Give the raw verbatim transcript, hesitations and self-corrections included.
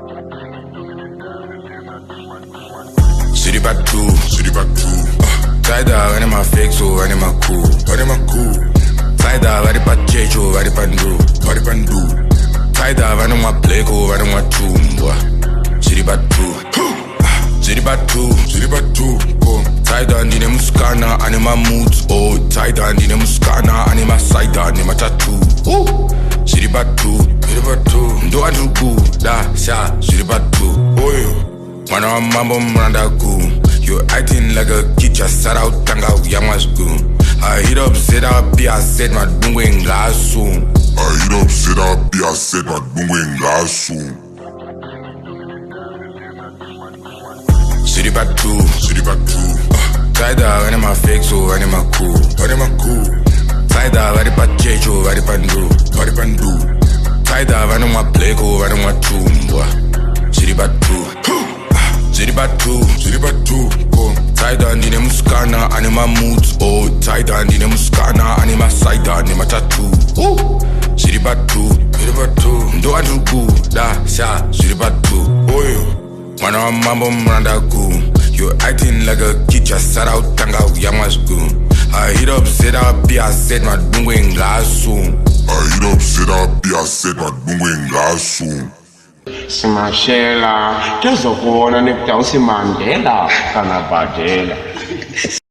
City by two, city by two. Sai da vani ma fixo, vani ma cool, vani ma cool. Sai da vani pa checho, vani pa ndu, vani pa ndu. Sai da vani ma pleko, vani ma chumbwa. City by two, city by two, city by two. Sai da ndine muskana, ane ma moods. Oh, sai da ndine muskana, ane ma saida, ane ma tattoo. City by two, city by two. Ndo andugu, da sha, city by two. Oyo. Man on mambo mranda goon. You acting like a kid, just sat out tanga young was goon. I hit up, said I'll be, I said my doing last soon. I hit up, said I'll be, I said my doing last soon. City by two, city by two. Sai da vani ma fixo, vani ma cool, vani ma cool. Sai da vani pa checho, vani pa ndu, vani pa ndu. Sai da vani ma pleko, vani ma chumbwa. City by two. City by two, city by two. Sai da ndine muskana, ane ma moods. Oh, sai da ndine muskana, ane ma saida, ane ma tattoo. City by two, city by two. Ndo andugu, da sha, city by two. Oyo, man on mambo mranda goon. You acting like a kid, just sat out tanga young was goon. I hit up, said I'll be, I said my doing last soon. I hit up, said I'll be, I said my doing last soon. Simashela, tezokuona nikuta usimandela kana badela.